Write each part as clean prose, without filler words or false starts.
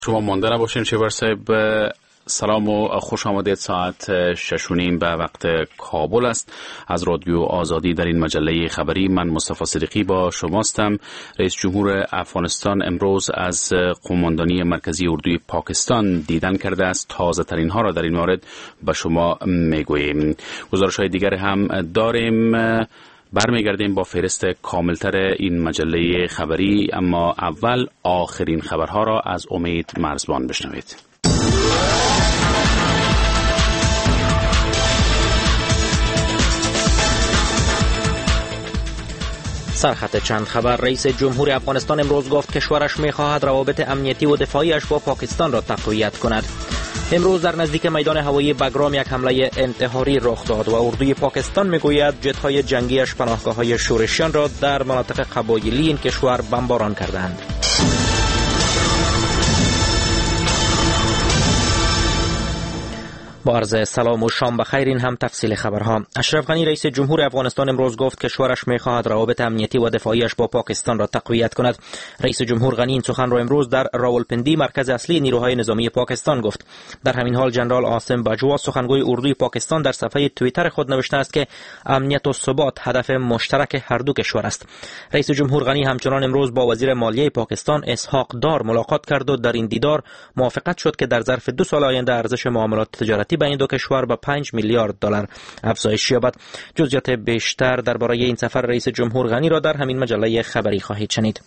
شما مانده نباشین شیور صاحب. سلام و خوش آمدید. ساعت 6:30 به وقت کابل است. از رادیو آزادی در این مجله خبری من مصطفی صدیقی با شماستم. رئیس جمهور افغانستان امروز از قماندانی مرکزی اردوی پاکستان دیدن کرده است. تازه ترین ها را در این مورد به شما میگوییم. گزارش های دیگر هم داریم. برمیگردیم با فهرست کاملتر این مجله خبری، اما اول آخرین خبرها را از امید مرزبان بشنوید. سرخط چند خبر. رئیس جمهور افغانستان امروز گفت کشورش می‌خواهد روابط امنیتی و دفاعیش با پاکستان را تقویت کند. امروز در نزدیک میدان هوایی بگرام یک حمله انتحاری رخ داد و اردوی پاکستان میگوید جت‌های جنگیش پناهگاه‌های شورشیان را در مناطق قبایلی این کشور بمباران کردند. با عرض سلام و شام بخیر، این هم تفصیل خبرها. اشرف غنی رئیس جمهور افغانستان امروز گفت کشورش می‌خواهد روابط امنیتی و دفاعیش با پاکستان را تقویت کند. رئیس جمهور غنی این سخن را امروز در راولپندی مرکز اصلی نیروهای نظامی پاکستان گفت. در همین حال جنرال عاصم باجوا سخنگوی اردوی پاکستان در صفحه توییتر خود نوشته است که امنیت و ثبات هدف مشترک هر دو کشور است. رئیس جمهور غنی همچنان امروز با وزیر مالیه پاکستان اسحاق دار ملاقات کرد و در این دیدار موافقت شد که در ظرف 2 سال آینده ارزش معاملات تجارتی بین دو کشور به 5 میلیارد دلار افزایش یابد. جزئیات بیشتر درباره این سفر رئیس جمهور غنی را در همین مجله خبری خواهید شنید.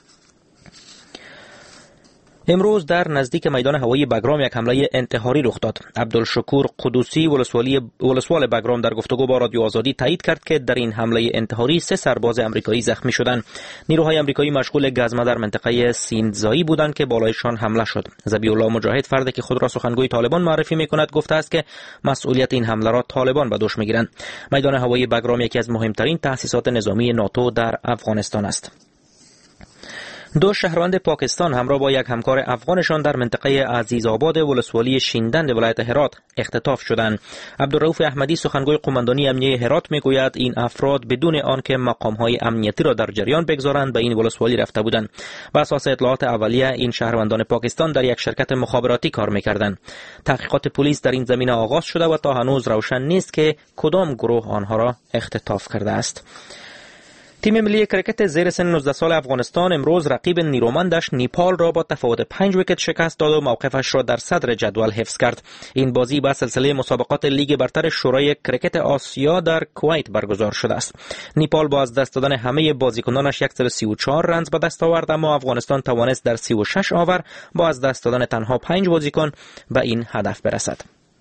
امروز در نزدیک میدان هوایی بگرام یک حمله انتحاری رخ داد. عبدالشکور قدوسی ولسوال بگرام در گفتگو با رادیو آزادی تایید کرد که در این حمله انتحاری 3 سرباز آمریکایی زخمی شدند. نیروهای آمریکایی مشغول گزمه در منطقه سیندزایی بودند که بالایشان حمله شد. ذبیح الله مجاهد، فردی که خود را سخنگوی طالبان معرفی می‌کند، گفته است که مسئولیت این حمله را طالبان به دوش می‌گیرند. میدان هوایی بگرام یکی از مهمترین تأسیسات نظامی ناتو در افغانستان است. 2 شهروند پاکستان همراه با یک همکار افغانشان در منطقه عزیزآباد ولسوالی شیندند ولایت هرات اختطاف شدند. عبدالرؤوف احمدی سخنگوی قماندانی امنیه هرات میگوید این افراد بدون آنکه مقام‌های امنیتی را در جریان بگذارند به این ولسوالی رفته بودند. بر اساس اطلاعات اولیه این شهروندان پاکستان در یک شرکت مخابراتی کار می‌کردند. تحقیقات پلیس در این زمینه آغاز شده و تا هنوز روشن نیست که کدام گروه آنها را اختطاف کرده است. تیم ملی کرکت زیر سن 19 سال افغانستان امروز رقیب نیرومندش نیپال را با تفاوت 5 ویکت شکست داد و موقفش را در صدر جدول حفظ کرد. این بازی با سلسله مسابقات لیگ برتر شورای کرکت آسیا در کویت برگزار شده است. نیپال با از دست دادن همه بازیکنانش 134 رنز به دست آورد، اما افغانستان توانست در 36 آور با از دست دادن تنها 5 بازیکن به این هدف برسد.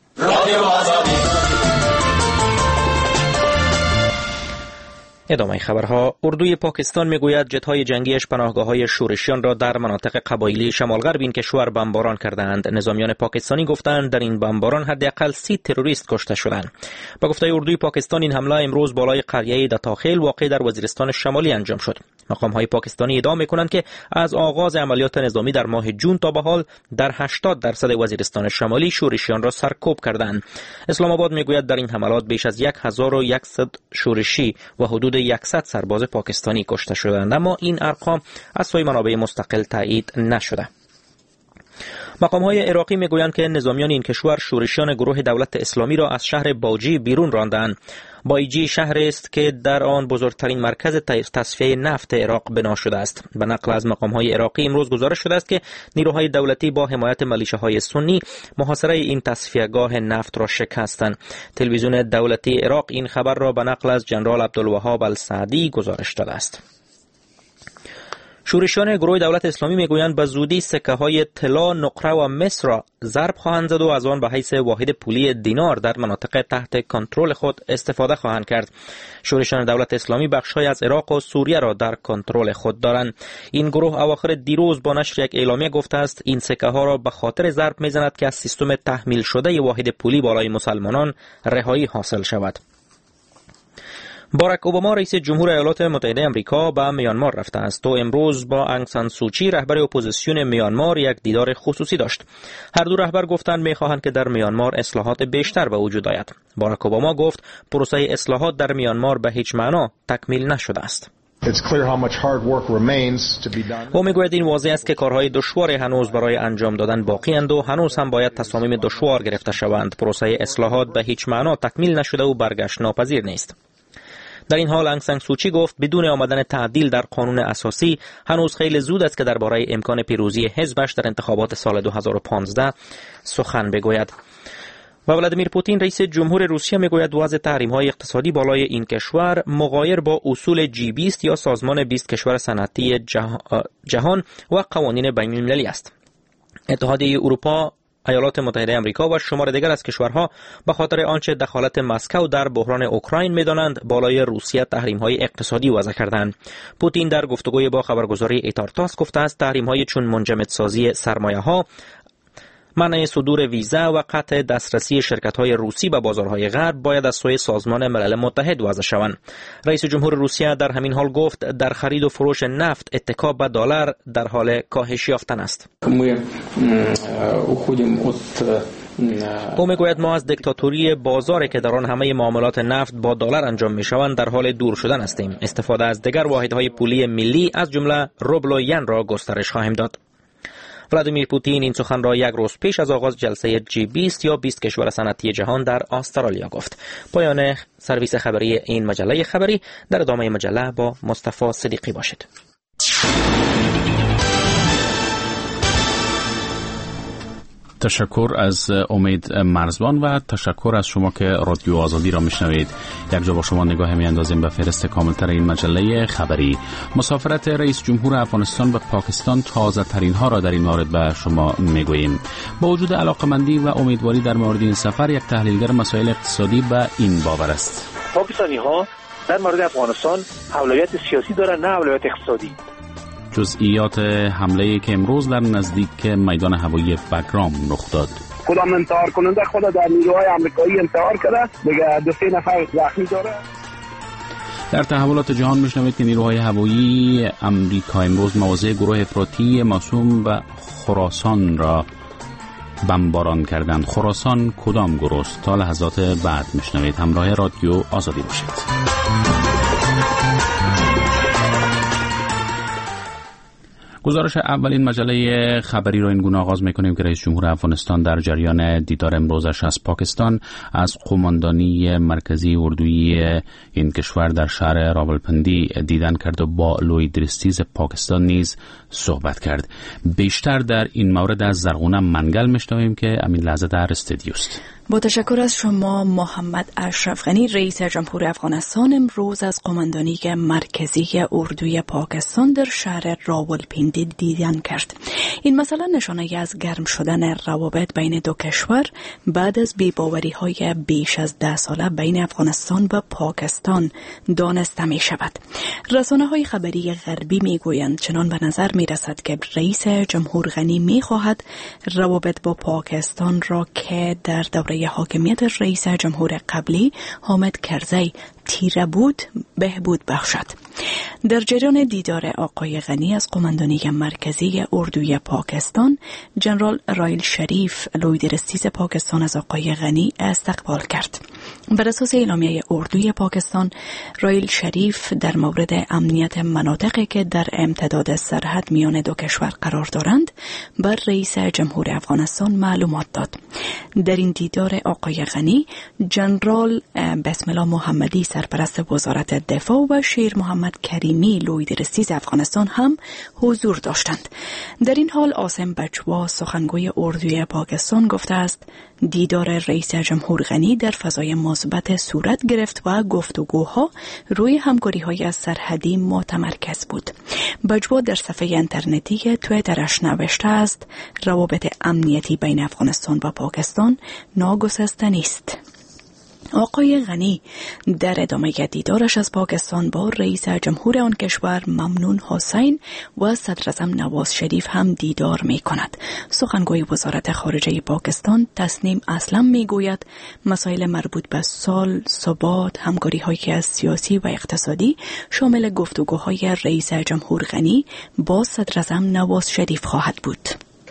ادامه خبرها. اردوی پاکستان میگوید جت‌های جنگیش پناهگاه‌های شورشیان را در مناطق قبایلی شمال غرب این کشور بمباران کردند. نظامیان پاکستانی گفتند در این بمباران حداقل 30 تروریست کشته شدند. با گفته اردوی پاکستان این حمله امروز بالای قریه دتاخیل واقع در وزیرستان شمالی انجام شد. مقام‌های پاکستانی ادعا می‌کنند که از آغاز عملیات نظامی در ماه جون تا به حال در 80% وزیرستان شمالی شورشیان را سرکوب کردند. اسلام آباد میگوید در این حملات بیش از 1100 شورشی و حدود 100 سرباز پاکستانی کشته شدند، اما این ارقام از سوی منابع مستقل تایید نشده. مقام‌های عراقی میگویند که نظامیان این کشور شورشیان گروه دولت اسلامی را از شهر باجی بیرون راندند. بایجی شهری است که در آن بزرگترین مرکز تصفیه نفت عراق بنا شده است. به نقل از مقام‌های عراقی امروز گزارش شده است که نیروهای دولتی با حمایت ملیشه‌های سنی محاصره این تصفیه‌گاه نفت را شکستند. تلویزیون دولتی عراق این خبر را به نقل از جنرال عبدالوهاب السعدی گزارش داده است. شورشیان گروه دولت اسلامی میگویند به زودی سکه‌های طلا، نقره و مس را ضرب خواهند زد و از آن به حیث واحد پولی دینار در مناطق تحت کنترل خود استفاده خواهند کرد. شورشیان دولت اسلامی بخش‌های از عراق و سوریه را در کنترل خود دارند. این گروه اواخر دیروز با نشر یک اعلامیه گفته است این سکه‌ها را به خاطر ضرب می‌زند که از سیستم تحمیل شده واحد پولی بالای مسلمانان رهایی حاصل شود. باراک اوباما رئیس جمهور ایالات متحده آمریکا به میانمار رفته است و امروز با آنگ سان سوچی رهبر اپوزیسیون میانمار یک دیدار خصوصی داشت. هر دو رهبر گفتند می‌خواهند که در میانمار اصلاحات بیشتر به وجود آید. باراک اوباما گفت پروسه اصلاحات در میانمار به هیچ معنا تکمیل نشده است. او میگوید این واضح است که کارهای دشوار هنوز برای انجام دادن باقی اند و هنوز هم باید تصامیم دشوار گرفته شوند. پروسه اصلاحات به هیچ معنا تکمیل نشده و برگشت ناپذیر نیست. در این حال آنگ سان سوچی گفت بدون آمدن تعدیل در قانون اساسی هنوز خیلی زود است که درباره امکان پیروزی حزبش در انتخابات سال 2015 سخن بگوید. و ولادیمیر پوتین رئیس جمهور روسیه میگوید وضع تحریم‌های اقتصادی بالای این کشور مغایر با اصول G20 یا سازمان 20 کشور صنعتی جهان و قوانین بین‌المللی است. اتحادیه اروپا، ایالات متحده آمریکا و شمار دیگر از کشورها به خاطر آنچه دخالت مسکو در بحران اوکراین می‌دانند بالای روسیه تحریم‌های اقتصادی وضع کردند. پوتین در گفتگوی با خبرگزاری ایتارتاس گفته است تحریم‌های چون منجمدسازی سرمایه‌ها، منع صدور ویزا و قطع دسترسی شرکت‌های روسی به بازارهای غرب باید از سوی سازمان ملل متحد وضع شوند. رئیس جمهور روسیه در همین حال گفت در خرید و فروش نفت اتکا به دلار در حال کاهش یافتن است. او میگوید ما از دیکتاتوری بازاری که در آن همه معاملات نفت با دلار انجام میشوند در حال دور شدن هستیم. استفاده از دیگر واحدهای پولی ملی از جمله روبل و ین را گسترش خواهیم داد. ولادیمیر پوتین این سخن را یک روز پیش از آغاز جلسه G20 یا 20 کشور صنعتی جهان در استرالیا گفت. پایان سرویس خبری این مجله خبری. در ادامه مجله با مصطفی صدیقی باشید. تشکر از امید مرزبان و تشکر از شما که رادیو آزادی را میشنوید. یک جا با شما نگاه میاندازیم به فهرست کاملتر این مجله خبری. مسافرت رئیس جمهور افغانستان به پاکستان تازه ترین ها را در این مورد به شما میگوییم. با وجود علاقمندی و امیدواری در مورد این سفر، یک تحلیلگر مسائل اقتصادی به این باور است: پاکستانی ها در مورد افغانستان اولویت سیاسی دارند، نه اولویت اقتصادی. جزئیات حمله‌ای که امروز در نزدیک میدان هوایی بگرام رخ داد. کدام انتحار کننده خود در نیروهای آمریکایی انتحار کرده، دیگه 2-3 نفر زخمی داره. در تحولات جهان میشنوید که نیروهای هوایی امریکا امروز مواضع گروه افراطی موسوم به خراسان را بمباران کردند. خراسان کدام گروه است؟ تا لحظات بعد میشنوید. همراه رادیو آزادی باشید. گزارش اولین مجله خبری را این گونه آغاز می‌کنیم که رئیس جمهور افغانستان در جریان دیدار امروزش از پاکستان از قماندانی مرکزی اردویی این کشور در شهر راولپندی دیدن کرد و با لوید رستیز پاکستان نیز صحبت کرد. بیشتر در این مورد از زرغونه منگل می‌شنویم که همین لحظه در استودیو است. با تشکر از شما محمد اشرف غنی. رئیس جمهور افغانستان امروز از قماندانی مرکزی اردوی پاکستان در شهر راولپندی دیدن کرد. این مسئله نشانه از گرم شدن روابط بین دو کشور بعد از بی‌باوری‌های بیش از 10 ساله بین افغانستان و پاکستان دانسته می شود. رسانه‌های خبری غربی می گویند چنان به نظر می رسد که رئیس جمهور غنی می خواهد روابط با پاکستان را که در دوره حاکمیت رئیس جمهور قبلی حامد کرزی تیره بود بهبود بخشد. در جریان دیدار آقای غنی از قماندانی مرکزی اردوی پاکستان، جنرال رایل شریف لوید رستیز پاکستان از آقای غنی استقبال کرد. بر اساس اعلامیه اردوی پاکستان، رایل شریف در مورد امنیت مناطقی که در امتداد سرحد میان دو کشور قرار دارند بر رئیس جمهور افغانستان معلومات داد. در این دیدار آقای غنی، جنرال بسم الله محمدی سرپرست وزارت دفاع و شیر محمد کریمی لوید رستیز افغانستان هم حضور داشتند. در این حال عاصم بجوا سخنگوی اردوی پاکستان گفته است دیدار رئیس جمهور غنی در فضای مثبت صورت گرفت و گفتگوها روی همکاری‌های سرحدی متمرکز بود. بجوا در صفحه اینترنتی توییترش نوشته است روابط امنیتی بین افغانستان و پاکستان ناگسسته نیست. آقای غنی در ادامه دیدارش از پاکستان با رئیس جمهور آن کشور ممنون حسین و صدراعظم نواز شریف هم دیدار می کند. سخنگوی وزارت خارجه پاکستان تسنیم اسلم می گوید مسائل مربوط به صلح، ثبات، همکاری‌های سیاسی و اقتصادی شامل گفتگوهای رئیس جمهور غنی با صدراعظم نواز شریف خواهد بود.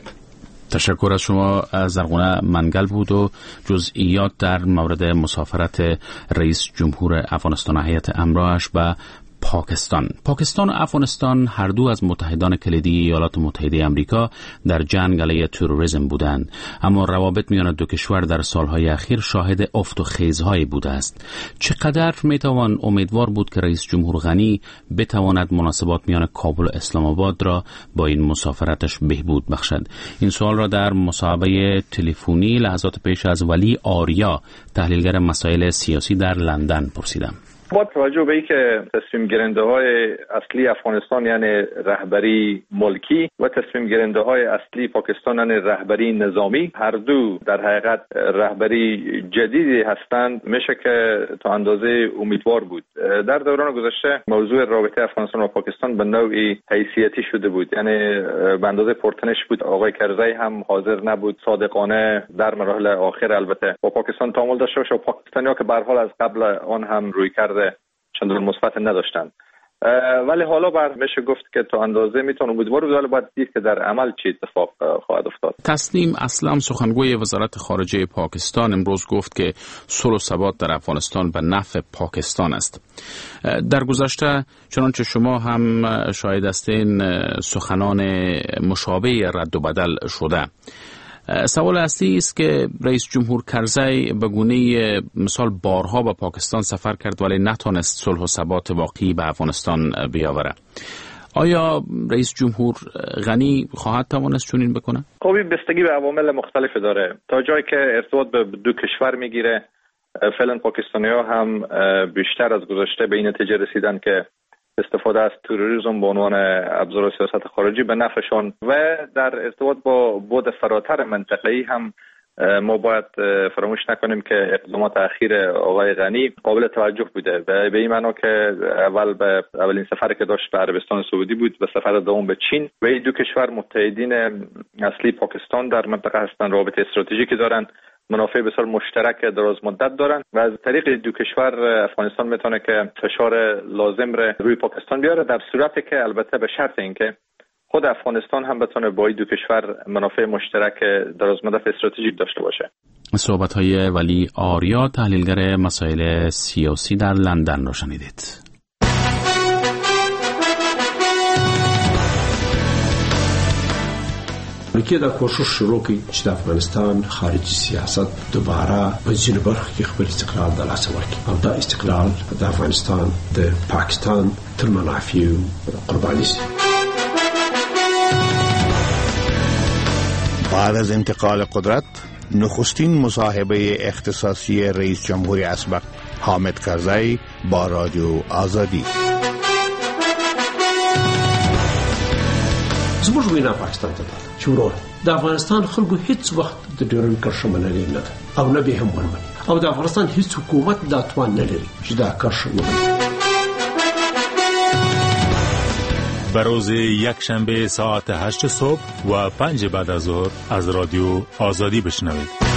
تشکر از شما. زرغونه منگل بود و جزئیات در مورد مسافرت رئیس جمهور افغانستان و هیئت همراهش به پاکستان و افغانستان هر دو از متحدان کلیدی ایالات متحده آمریکا در جنگ علیه تروریسم بودند، اما روابط میان دو کشور در سالهای اخیر شاهد افت و خیزهایی بوده است. چقدر میتوان امیدوار بود که رئیس جمهور غنی بتواند مناسبات میان کابل و اسلام آباد را با این مسافرتش بهبود بخشد؟ این سوال را در مصاحبه تلفنی لحظات پیش از ولی آریا، تحلیلگر مسائل سیاسی در لندن پرسیدم. با توجه به اینکه تصمیم گیرنده های اصلی افغانستان یعنی رهبری ملکی و تصمیم گیرنده های اصلی پاکستان یعنی رهبری نظامی هر دو در حقیقت رهبری جدیدی هستند، میشه که تا اندازه امیدوار بود. در دوران گذشته موضوع رابطه افغانستان و پاکستان به نوعی حیثیتی شده بود، یعنی به اندازه پرتنش بود. آقای کرزی هم حاضر نبود صادقانه در مراحل آخر البته با پاکستان تعامل داشته باشه و پاکستانی‌ها که به هر حال از قبل آن هم روی کرده چندان مثبت نداشتند. ولی حالا میشه گفت که تا اندازه میتونه امیدوار بود، ولی باید دید که در عمل چه اتفاق خواهد افتاد. تسنیم اسلم، سخنگوی وزارت خارجه پاکستان، امروز گفت که صلح و ثبات در افغانستان به نفع پاکستان است. در گذشته چنانچه شما هم شاهد هستین سخنان مشابه رد و بدل شده. سوال اصلی است که رئیس جمهور کرزی به گونه مثال بارها به پاکستان سفر کرد ولی نتونست صلح و ثبات واقعی به افغانستان بیاوره. آیا رئیس جمهور غنی خواهد توانست چنین بکنه؟ خب بستگی به عوامل مختلف داره. تا جایی که ارتباط به دو کشور میگیره، فعلا پاکستانی‌ها هم بیشتر از گذشته به این نتیجه رسیدن که استفاده از تروریسم به عنوان ابزار سیاست خارجی به نفعشان و در ارتباط با بعد فراتر منطقه‌ای هم ما باید فراموش نکنیم که اقدامات اخیر آقای غنی قابل توجه بوده. به این معنا که اولین سفری که داشت به عربستان سعودی بود و سفر دوم به چین و این دو کشور متحدین اصلی پاکستان در منطقه هستند، رابطه استراتژیکی دارند، منافع بسیار مشترک دراز مدت دارند و از طریق دو کشور افغانستان میتونه که فشار لازم را روی پاکستان بیاره، در صورتی که البته به شرط اینکه خود افغانستان هم بتونه با دو کشور منافع مشترک دراز مدت استراتژیک داشته باشه. صحبت‌های ولی آریا، تحلیلگر مسائل سیاسی در لندن را شنیدید. امریکا دا کوشش شروع کړي چې د افغانستان خارجي سیاست دوباره په ځینو برخو کې خپل استقلال د لاسه ورکړي او دا استقلال د افغانستان د پاکستان تر منافعو قرباني شي. بعد از انتقال قدرت، نخستین مصاحبه اختصاصی رئیس جمهور اسبق حامد کرزی با رادیو آزادی. زموږ وینا پاکستان ته ده چې ورور د افغانستان خلکو هیڅ وخت د ډیورنډ کرښه منلې نه ده او نه به هم ورمني او د افغانستان هیڅ حکومت دا توان نه لري چې دا کرښه ومني. به روز یکشنبه ساعت 8 صبح و 5 بعد از ظهر از رادیو آزادی بشنوید.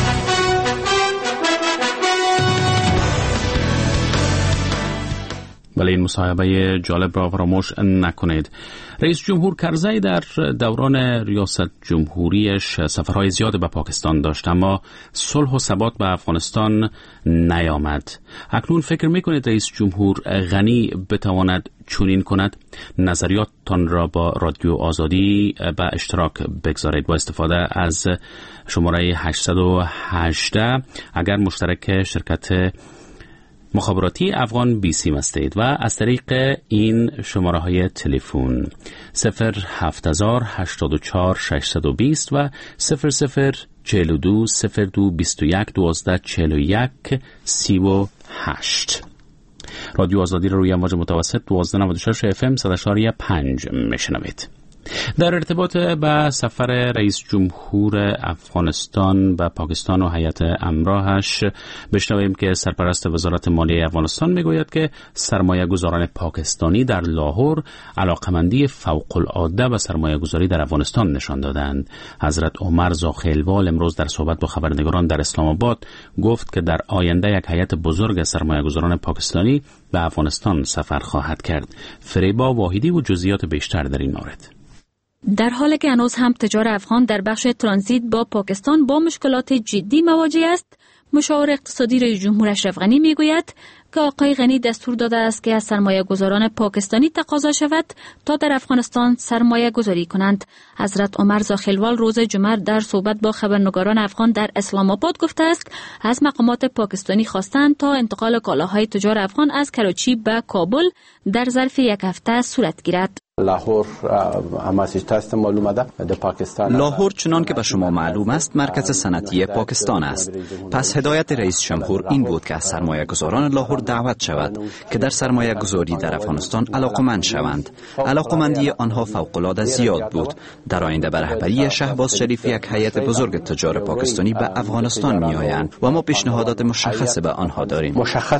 ولی این مصاحبه جالب را فراموش نکنید. رئیس جمهور کرزی در دوران ریاست جمهوریش سفرهای زیاد به پاکستان داشت، اما صلح و ثبات به افغانستان نیامد. اکنون فکر میکنید رئیس جمهور غنی بتواند چنین کند؟ نظریاتتان را با رادیو آزادی به اشتراک بگذارید با استفاده از شماره 818 اگر مشترک شرکت مخابراتی افغان بیسیم هستید و از طریق این شماره های تلفن 07084 620 و 0042 02 21 12 41 38. رادیو آزادی را روی امواج متوسط 1296 FM 100.5 میشنوید. در ارتباط با سفر رئیس جمهور افغانستان به پاکستان و هیئت همراهش بشنویم که سرپرست وزارت مالیه افغانستان میگوید که سرمایه گذاران پاکستانی در لاهور علاقمندی فوق العاده به سرمایه گذاری در افغانستان نشان دادند. حضرت عمر زاخیلوال امروز در صحبت با خبرنگاران در اسلام آباد گفت که در آینده یک هیئت بزرگ سرمایه گذاران پاکستانی به افغانستان سفر خواهد کرد. فریبا واحدی و جزئیات بیشتر در این مورد. در حالی که هنوز هم تجار افغان در بخش ترانزیت با پاکستان با مشکلات جدی مواجه است، مشاور اقتصادی رئیس جمهور اشرف غنی میگوید که آقای غنی دستور داده است که از سرمایه گذاران پاکستانی تقاضا شود تا در افغانستان سرمایه گذاری کنند. حضرت عمر زاخیلوال روز جمعه در صحبت با خبرنگاران افغان در اسلام آباد گفته است از مقامات پاکستانی خواستند تا انتقال کالاهای تجار افغان از کراچی به کابل در ظرف یک هفته صورت گیرد. لاهور چنان که به شما معلوم است مرکز صنعتی پاکستان است. پس هدایت رئیس جمهور این بود که از سرمایه گذاران لاهور دعوت شود که در سرمایه گذاری در افغانستان علاقمند شوند. علاقمندی آنها فوق‌العاده زیاد بود. در آینده به رهبری شهباز شریف یک هیئت بزرگ تجار پاکستانی به افغانستان می آیند و ما پیشنهادات مشخص به آنها داریم.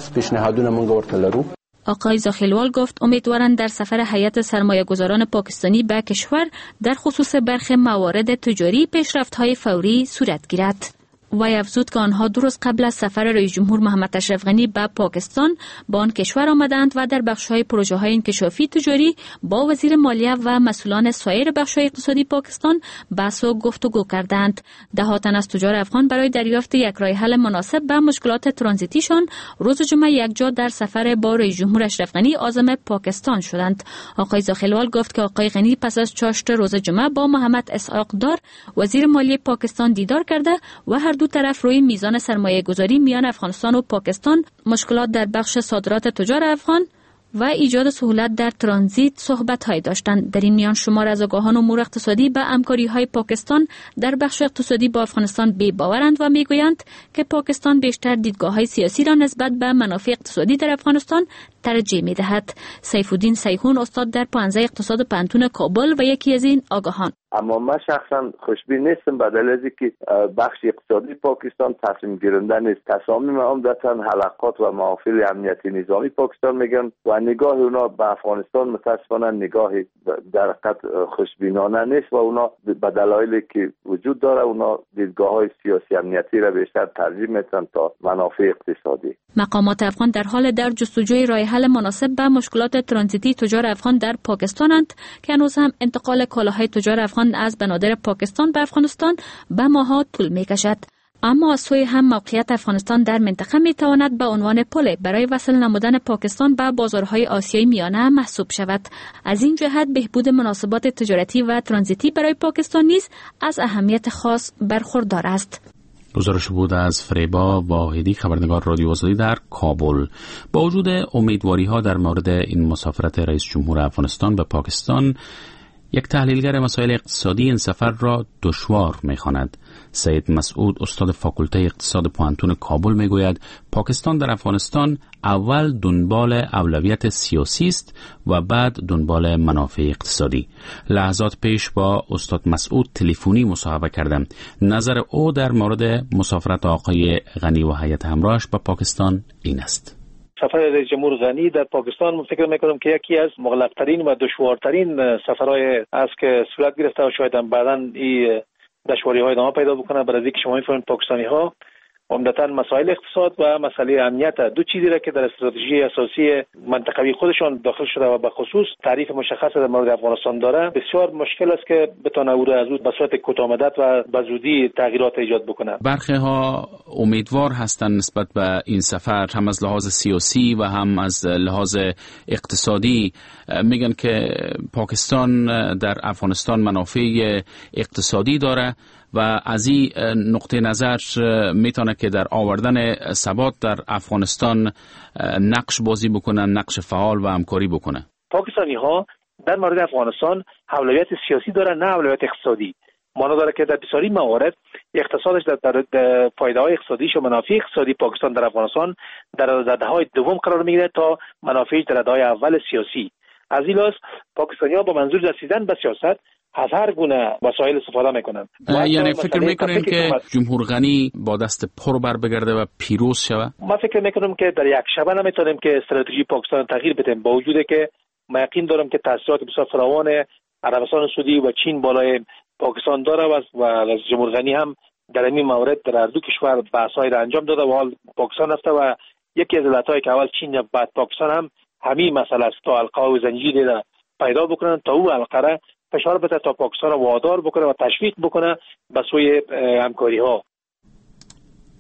آقای زاخیلوال گفت امیدوارند در سفر هیئت سرمایه گذاران پاکستانی به کشور در خصوص برخی موارد تجاری پیشرفت‌های فوری صورت گیرد. وی افزود که آنها 2 روز قبل از سفر رئیس جمهور محمد اشرف غنی به پاکستان با آن کشور آمدند و در بخش‌های پروژه‌های انکشافی تجاری با وزیر مالیه و مسئولان سایر بخش‌های اقتصادی پاکستان بحث و گفتگو کردند. ده‌ها تن از تجار افغان برای دریافت یک راه حل مناسب به مشکلات ترانزیتیشان روز جمعه یکجا در سفر با رئیس جمهور اشرف غنی عازم پاکستان شدند. آقای زاخیلوال گفت که آقای غنی پس از چاشت روز جمعه با محمد اسحاق دار وزیر مالیه پاکستان دیدار کرده و هر دو طرف روی میزان سرمایه گذاری میان افغانستان و پاکستان، مشکلات در بخش صادرات تجار افغان و ایجاد سهولت در ترانزیت صحبت‌های داشتند. در این میان شمار از آگاهان امور اقتصادی به همکاری‌های پاکستان در بخش اقتصادی با افغانستان بی‌باورند و میگویند که پاکستان بیشتر دیدگاه‌های سیاسی را نسبت به منافع اقتصادی در افغانستان ترجیح می‌دهد. سیف الدین سیحون استاد در پانزه اقتصاد پانتون کابل و یکی از این آگاهان: اما من شخصا خوشبین نیستم به دلیل از اینکه بخش اقتصادی پاکستان تصمیم گیرنده نیست. تصامیم عمدتاً حلقات و محافل امنیتی نظامی پاکستان میگن و نگاه اونا به افغانستان متاسفانه نگاه در حقیقت خوشبینانه نیست و اونا به دلایلی که وجود داره اونا دیدگاه‌های سیاسی امنیتی را بیشتر ترجیح میدن تا منافع اقتصادی. مقامات افغان در حال در جستجوی راه حل مناسب به مشکلات ترانزیتی تجار افغان در پاکستانند که هنوز هم انتقال کالاهای تجار افغان از بنادر پاکستان به افغانستان به ماها طول می‌کشد. اما از سوی هم موقعیت افغانستان در منطقه میتواند به عنوان پل برای وصل نمودن پاکستان به بازارهای آسیای میانه محسوب شود. از این جهت بهبود مناسبات تجارتی و ترانزیتی برای پاکستان نیز از اهمیت خاص برخوردار است. گزارش بود از فریبا واحدی، خبرنگار رادیو آزادی در کابل. با وجود امیدواری‌ها در مورد این مسافرت رئیس جمهور افغانستان به پاکستان، یک تحلیلگر مسائل اقتصادی این سفر را دشوار می‌خواند. سید مسعود استاد فاکولته اقتصاد پانتون کابل میگوید پاکستان در افغانستان اول دنبال اولویت سیاسی است و بعد دنبال منافع اقتصادی. لحظات پیش با استاد مسعود تلفنی مصاحبه کردم. نظر او در مورد مسافرت آقای غنی و هیئت همراهش به پاکستان این است: سفر رئیس جمهور غنی در پاکستان من فکر میکنم که یکی از مغلق‌ترین و دشوارترین سفرهای است که صورت گرفته و شاید هم بعداً این دشواری‌های ادامه پیدا بکنه. برای اینکه شما می‌فهمید پاکستانی‌ها عمدتاً مسائل اقتصاد و مسئله امنیت دو چیزی را که در استراتژی اساسی منطقوی خودشان داخل شده و به خصوص تعریف مشخص در مورد افغانستان داره، بسیار مشکل است که بتونه او را از به صورت کوتاه‌مدت و به زودی تغییرات ایجاد بکنه. برخی‌ها امیدوار هستند نسبت به این سفر، هم از لحاظ سیاسی و هم از لحاظ اقتصادی. میگن که پاکستان در افغانستان منافع اقتصادی داره و از این نقطه نظر میتونه که در آوردن ثبات در افغانستان نقش بازی بکنه، نقش فعال و همکاری بکنه. پاکستانی ها در مورد افغانستان اولویت سیاسی داره، نه اولویت اقتصادی. مانا داره که در بسیاری موارد اقتصادش در فایده‌های اقتصادیش و منافع اقتصادی پاکستان در افغانستان در رده‌های دوم قرار میگیره تا منافعش در رده‌های اول سیاسی. از این لحاظ پاکستانی‌ها با منظور رسیدن به سیاست از هر گونه وسایل استفاده میکنن. یعنی فکر میکنین که جمهور غنی با دست پر بر بگرده و پیروز شوه؟ ما فکر میکنم که در یک شبه نمیتونیم که استراتژی پاکستان تغییر بدیم، با وجودی که من یقین دارم که تاثیرات بسیار فراوان عربستان سعودی و چین بالای پاکستان داره و از جمهور غنی هم در این مورد در هر دو کشور بحث‌های را انجام داده و حال پاکستان رفته و یکی از علت‌هایی که اول چین یا بعد پاکستان هم همین مسئله است تا حلقه و زنجیری را پیدا بکنن تا او حلقه فشار بده تا پاکستان را وادار بکنه و تشویق بکنه به سوی همکاری ها.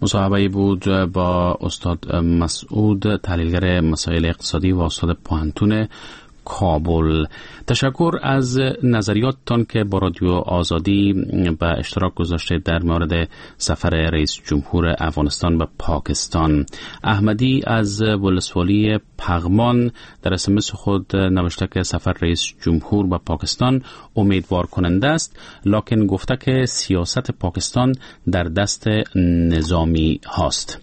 مصاحبه بود با استاد مسعود، تحلیلگر مسائل اقتصادی و استاد پوهنتون کابل. تشکر از نظریاتتان که با رادیو آزادی به اشتراک گذاشته در مورد سفر رئیس جمهور افغانستان به پاکستان. احمدی از ولسوالی پغمان در اسمس خود نوشته که سفر رئیس جمهور به پاکستان امیدوار کننده است، لکن گفته که سیاست پاکستان در دست نظامی هاست.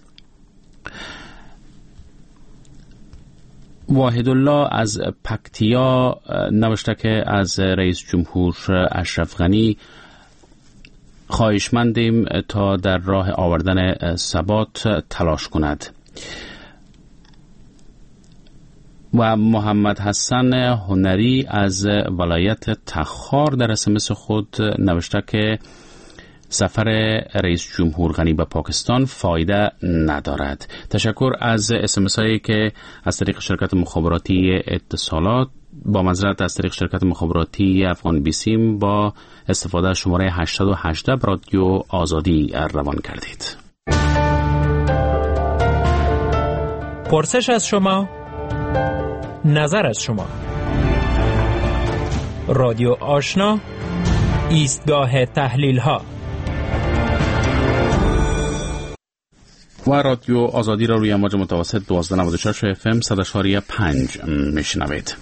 واحد الله از پکتیا نوشته که از رئیس جمهور اشرف غنی خواهشمندیم تا در راه آوردن ثبات تلاش کند. و محمد حسن هنری از ولایت تخار در اسمس خود نوشته که سفر رئیس جمهور غنی به پاکستان فایده ندارد. تشکر از اسمس هایی که از طریق شرکت مخابراتی اتصالات با معذرت از طریق شرکت مخابراتی افغان بیسیم با استفاده از شماره 818 رادیو آزادی روان کردید. پرسش از شما، نظر از شما. رادیو آشنا، ایستگاه تحلیل ها. و رادیو آزادی را روی امواج متوسط 1296 FM 100.5 میشنوید.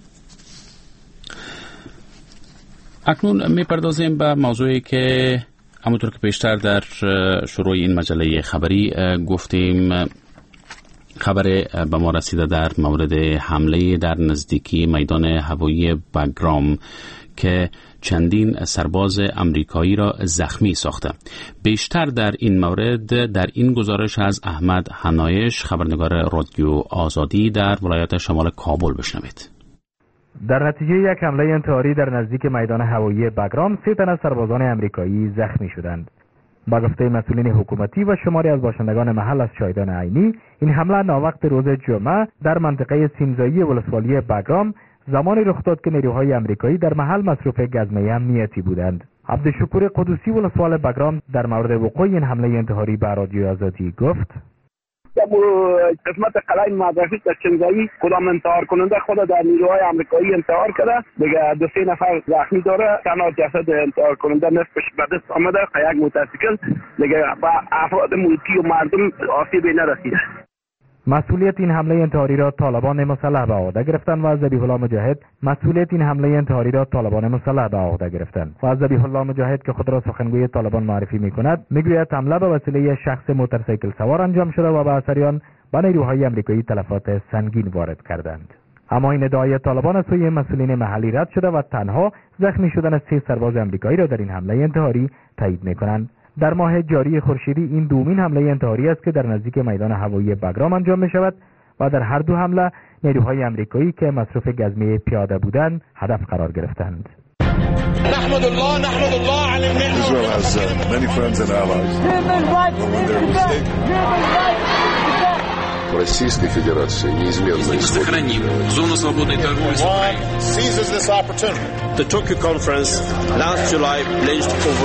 اکنون میپردازیم به موضوعی که همونطور که پیشتر در شروع این مجله خبری گفتیم، خبر به ما رسیده در مورد حمله در نزدیکی میدان هوایی بگرام که چندین سرباز امریکایی را زخمی ساخته. بیشتر در این مورد در این گزارش از احمد حنایش، خبرنگار رادیو آزادی در ولایت شمال کابل بشنوید. در نتیجه یک حمله انتحاری در نزدیک میدان هوایی بگرام 3 تن از سربازان امریکایی زخمی شدند. با گفته مسئولین حکومتی و شماری از باشندگان محل از شاهدان عینی، این حمله ناوقت روز جمعه در منطقه سیمزایی ولسوالی بگرام زمانی رخ داد که نیروهای امریکایی در محل مصروف گزمه امنیتی بودند. عبدالشکور قدوسی ولسوال بگرام در مورد وقوع این حمله انتحاری به رادیو آزادی گفت: در قسمت قلعه مدرسه در سیمزایی کدام انتحار کننده خود در نیروهای امریکایی انتحار کرده، دیگه 2-3 نفر زخمی داره. تنها جسد انتحار کننده نصفش به دست آمده، یک موتورسیکل، دیگه با افراد محیطی و مردم آسیبی نرسیده. مسئولیت این حمله انتحاری را طالبان مسلح به عهده گرفتند و ذبیح الله مجاهد مسئولیت این حمله انتحاری را طالبان مسلح به عهده گرفتند و ذبیح الله مجاهد که خود را سخنگوی طالبان معرفی می‌کند میگوید حمله به وسیله شخص موتورسیکل سوار انجام شده و به اثر آن به نیروهای امریکایی تلفات سنگین وارد کردند. اما این ادعای طالبان از سوی مسئولین محلی رد شده و تنها زخمی شدن 3 سرباز امریکایی را در این حمله انتحاری تایید می‌کنند. در ماه جاری خورشیدی این دومین حمله انتحاری است که در نزدیک میدان هوایی بگرام انجام می شود و در هر دو حمله نیروهای امریکایی که مصروف گزمه پیاده بودند هدف قرار گرفتند. نحمد الله علی Israel has many friends and allies. Российской Федерации неизменно сохраним зону свободной торговли с Украиной. Seizes this opportunity. The Tokyo conference last July pledged over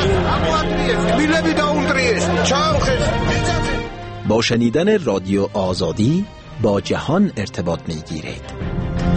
16 با شنیدن رادیو آزادی با جهان ارتباط می‌گیرید.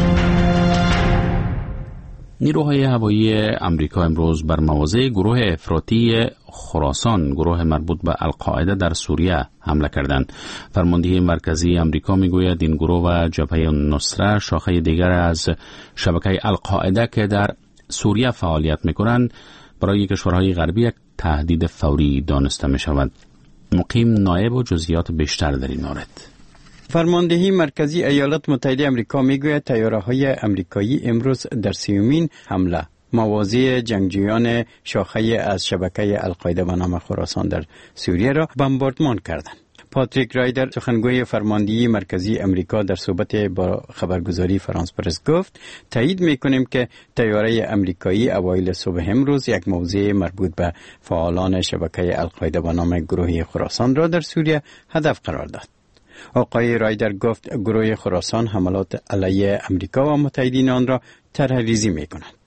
نیروهای هوایی امریکا امروز بر مواضع گروه افراطی خراسان، گروه مربوط به القاعده در سوریه حمله کردند. فرماندهی مرکزی امریکا میگوید این گروه و جبهه النصره، شاخه دیگر از شبکه القاعده که در سوریه فعالیت میکنند، برای کشورهای غربی یک تهدید فوری دانسته می شود. مقیم نایب و جزئیات بیشتر در این مورد. فرماندهی مرکزی ایالات متحده آمریکا میگوید طیاره‌های آمریکایی امروز در 30مین حمله مواضع جنگجویان شاخه از شبکه القاعده به نام خراسان در سوریه را بمباردمان کردند. پاتریک رایدر، سخنگوی فرماندهی مرکزی امریکا، در صحبت با خبرگزاری فرانس پرس گفت: تایید میکنیم که طیاره امریکایی اوایل صبح امروز یک موضع مربوط به فعالان شبکه القاعده به نام گروه خراسان را در سوریه هدف قرار داد. آقای رایدر گفت گروه خراسان حملات علیه امریکا و متحدین آن را طرح‌ریزی می‌کند.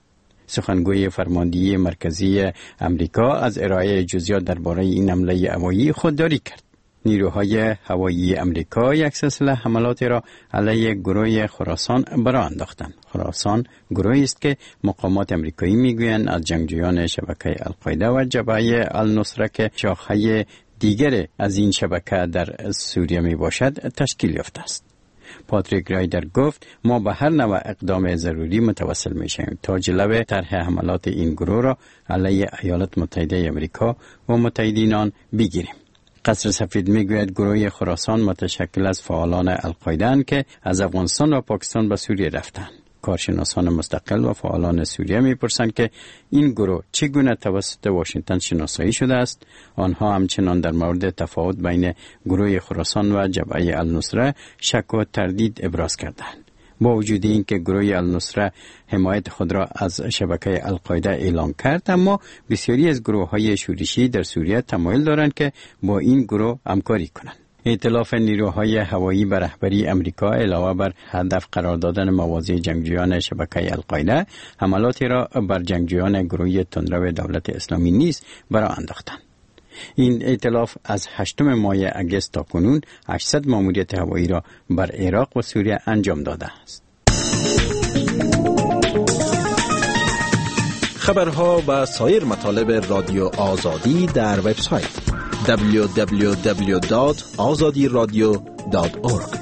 سخنگوی فرماندهی مرکزی امریکا از ارائه جزئیات درباره این حمله هوایی خودداری کرد. نیروهای هوایی امریکا یک سلسله حملات را علیه گروه خراسان برآ انداختند. خراسان گروهی است که مقامات امریکایی میگویند از جنگجویان شبکه القاعده و جبهه النصره که شاخه دیگر از این شبکه در سوریه می باشد تشکیل یافته است. پاتریک رایدر گفت ما به هر نوع اقدام ضروری متوسل می شویم تا جلوی طرح حملات این گروه را علیه ایالات متحده امریکا و متحدین آن بگیریم. قصر سفید میگوید گروه خراسان متشکل از فعالان القاعده که از افغانستان و پاکستان به سوریه رفتند. کارشناسان مستقل و فعالان سوریه میپرسند که این گروه چگونه توسط واشنگتن شناسایی شده است. آنها همچنان در مورد تفاوت بین گروه خراسان و جبهه النصره شک و تردید ابراز کردند. با وجود اینکه گروه النصره حمایت خود را از شبکه القاعده اعلام کرد، اما بسیاری از گروه‌های شورشی در سوریه تمایل دارند که با این گروه همکاری کنند. ائتلاف نیروهای هوایی به رهبری امریکا علاوه بر هدف قرار دادن مواضع جنگجویان شبکه القاعده، حملاتی را بر جنگجویان گروه تندرو دولت اسلامی نیز برآ انداختند. این ائتلاف از 8 ماه اگست تا کنون 800 ماموریت هوایی را بر عراق و سوریه انجام داده است. خبرها و سایر مطالب رادیو آزادی در وبسایت www.azadiradio.org.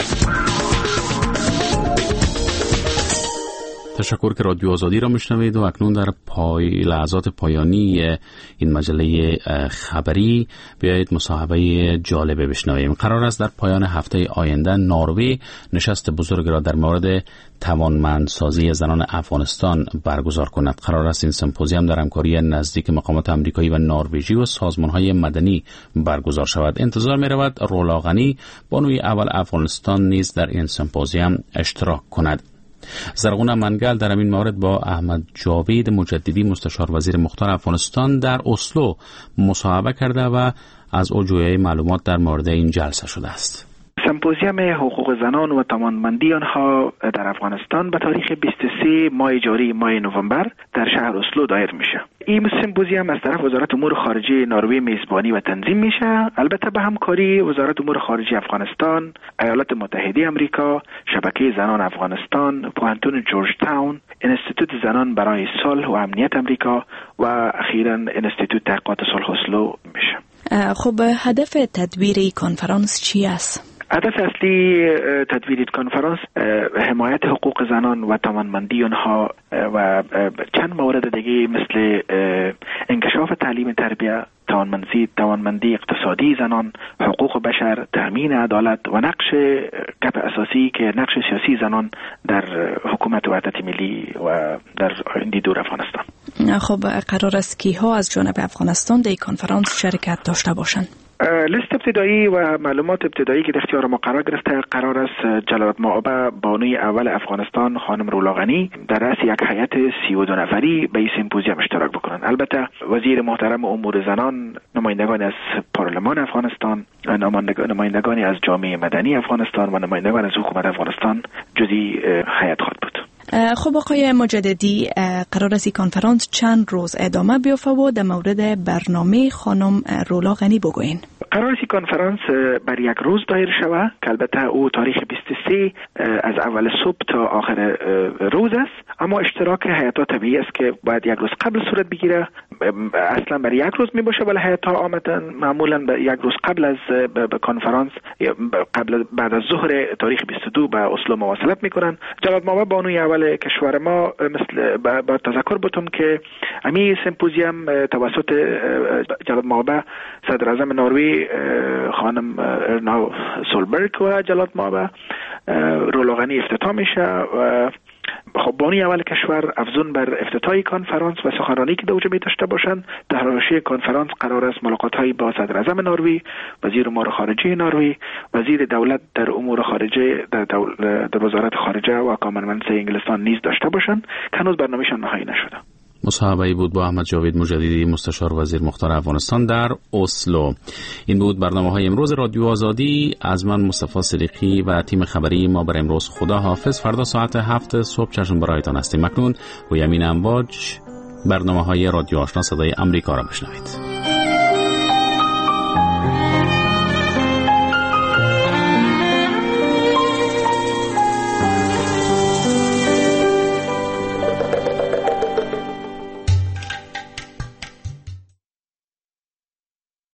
تشکر که رادیو آزادی را میشنوید و اکنون در لحظات پایانی این مجله خبری بیایید مصاحبه جالبه بشنویم. قرار است در پایان هفته آینده نروژ نشست بزرگ را در مورد توانمندسازی زنان افغانستان برگزار کند. قرار است این سمپوزیوم در همکاری نزدیک مقامات آمریکایی و نروژی و سازمان‌های مدنی برگزار شود. انتظار می‌رود رولا غنی بانوی اول افغانستان نیز در این سمپوزیوم اشتراک کند. زرغونه منگل در این مورد با احمد جاوید مجددی مستشار وزیر مختار افغانستان در اسلو مصاحبه کرده و از او جویای معلومات در مورد این جلسه شده است. سمپوزیوم حقوق زنان و توانمندی آنها در افغانستان به تاریخ 23 ماه جاری ماه نوامبر در شهر اسلو دایر میشه. این سمپوزیوم از طرف وزارت امور خارجه نروژ میزبانی و تنظیم میشه، البته به همکاری وزارت امور خارجه افغانستان، ایالات متحده آمریکا، شبکه زنان افغانستان، پوهنتون جورج تاون، انستیتوت زنان برای صلح و امنیت آمریکا و اخیراً انستیتوت تحقیقات صلح اسلو میشه. خب هدف تدبیر این کنفرانس چی است؟ هدف اصلی تدویر کنفرانس حمایت حقوق زنان و توانمندی آنها و چند مورد دیگه مثل انکشاف تعلیم تربیت، توانمندی اقتصادی زنان، حقوق بشر، تامین عدالت و نقش گپ اساسی که نقش سیاسی زنان در حکومت وحدت ملی و در آینده دور افغانستان. خب قرار است کیها از جانب افغانستان در کنفرانس شرکت داشته باشند؟ لیست ابتدایی و معلومات ابتدایی که در اختیار ما قرار گرفته، قرار است جلالت مآب بانوی اول افغانستان خانم رولا غنی در رأس یک هیئت 32 نفری به این سمپوزیوم اشتراک بکنند. البته وزیر محترم امور زنان، نمایندگان از پارلمان افغانستان، نمایندگانی از جامعه مدنی افغانستان و نمایندگان از حکومت افغانستان جزئی هیئت خواهد بود. خب آقای مجددی، قرار است این کنفرانس چند روز ادامه بیافته و در مورد برنامه خانم رولا غنی بگوین. قرار است کنفرانس بر یک روز دایر شود که البته او تاریخ 23 از اول صبح تا آخر روز است، اما اشتراک هیئت‌ها طبیعی است که باید یک روز قبل صورت بگیره. اصلا برای یک روز می باشه، ولی هیئت‌ها عامتا معمولا یک روز قبل از کنفرانس بعد از ظهر تاریخ 22 به اسلو مواصلت میکنن. جلالت مآب بانوی اول کشور ما مثل با تذکر بودم که امی سمپوزیوم توسط جلالت مآب صدر اعظم نروژ خانم ارنا سولبرگ و جلالت مآب رولا غنی افتتاح میشه. و خب بانوی اول کشور افزون بر افتتاحی کنفرانس و سخنرانی که دوجه می داشته باشند، در حاشیه کنفرانس قرار است ملاقات‌هایی با صدر اعظم نروژ، وزیر امور خارجه نروژ، وزیر دولت در امور خارجه در وزارت خارجه و کامن منس انگلستان نیز داشته باشند که هنوز برنامه‌شان نهایی نشده. مصاحبه‌ای بود با احمد جاوید مجددی، مستشار وزیر مختار افغانستان در اسلو. این بود برنامه‌های امروز رادیو آزادی. از من مصطفی صدیقی و تیم خبری ما بر امروز خدا حافظ. فردا ساعت 7 صبح چشم برایتان هستیم. مکنون روی امین امواج برنامه‌های رادیو آشنا صدای امریکا را بشنوید.